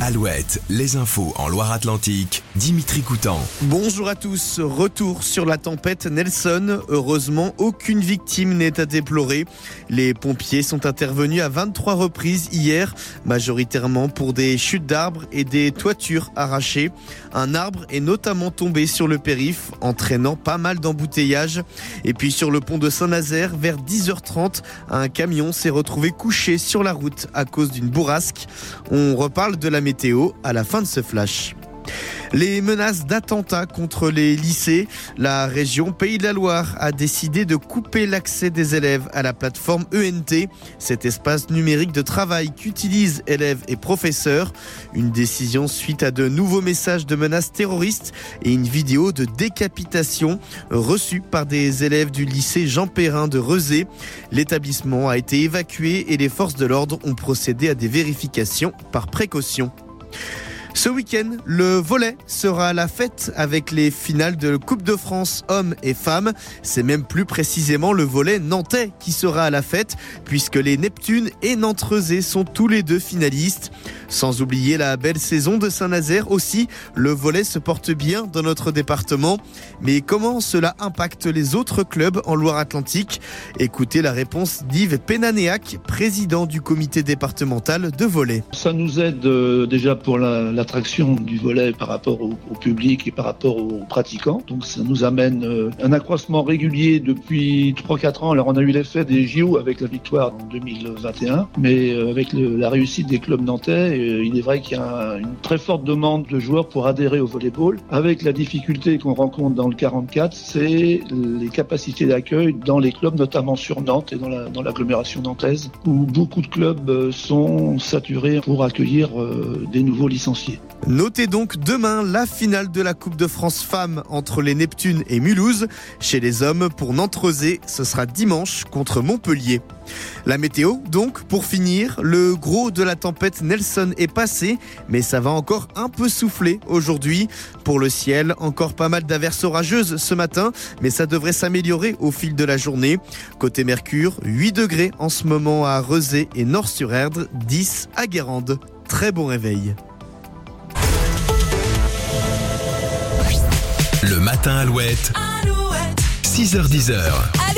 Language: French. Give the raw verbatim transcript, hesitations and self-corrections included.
Alouette, les infos en Loire-Atlantique, Dimitri Coutan. Bonjour à tous, retour sur la tempête Nelson. Heureusement, aucune victime n'est à déplorer. Les pompiers sont intervenus à vingt-trois reprises hier, majoritairement pour des chutes d'arbres et des toitures arrachées. Un arbre est notamment tombé sur le périph', entraînant pas mal d'embouteillages. Et puis sur le pont de Saint-Nazaire, vers dix heures trente, un camion s'est retrouvé couché sur la route à cause d'une bourrasque. On reparle de la météo à la fin de ce flash. Les menaces d'attentats contre les lycées. La région Pays de la Loire a décidé de couper l'accès des élèves à la plateforme E N T, cet espace numérique de travail qu'utilisent élèves et professeurs. Une décision suite à de nouveaux messages de menaces terroristes et une vidéo de décapitation reçue par des élèves du lycée Jean Perrin de Rezé. L'établissement a été évacué et les forces de l'ordre ont procédé à des vérifications par précaution. Ce week-end, le volley sera à la fête avec les finales de Coupe de France hommes et femmes. C'est même plus précisément le volley nantais qui sera à la fête puisque les Neptunes et Nantes-Rezé sont tous les deux finalistes. Sans oublier la belle saison de Saint-Nazaire aussi, le volley se porte bien dans notre département. Mais comment cela impacte les autres clubs en Loire-Atlantique ? Écoutez la réponse d'Yves Pénanéac, président du comité départemental de volley. Ça nous aide euh, déjà pour la, l'attraction du volley par rapport au, au public et par rapport aux pratiquants. Donc ça nous amène euh, un accroissement régulier depuis trois quatre ans. Alors on a eu l'effet des J O avec la victoire en deux mille vingt et un, mais euh, avec le, la réussite des clubs nantais, il est vrai qu'il y a une très forte demande de joueurs pour adhérer au volleyball. Avec la difficulté qu'on rencontre dans le quarante-quatre, c'est les capacités d'accueil dans les clubs, notamment sur Nantes et dans, la, dans l'agglomération nantaise, où beaucoup de clubs sont saturés pour accueillir des nouveaux licenciés. Notez donc demain la finale de la Coupe de France femmes entre les Neptunes et Mulhouse. Chez les hommes, pour Nantes-Rezé, ce sera dimanche contre Montpellier. La météo, donc, pour finir, le gros de la tempête Nelson est passé, mais ça va encore un peu souffler aujourd'hui. Pour le ciel, encore pas mal d'averses orageuses ce matin, mais ça devrait s'améliorer au fil de la journée. Côté Mercure, huit degrés en ce moment à Rezé et Nord-sur-Erdre, dix à Guérande. Très bon réveil. Le matin Alouette, Alouette. six heures dix.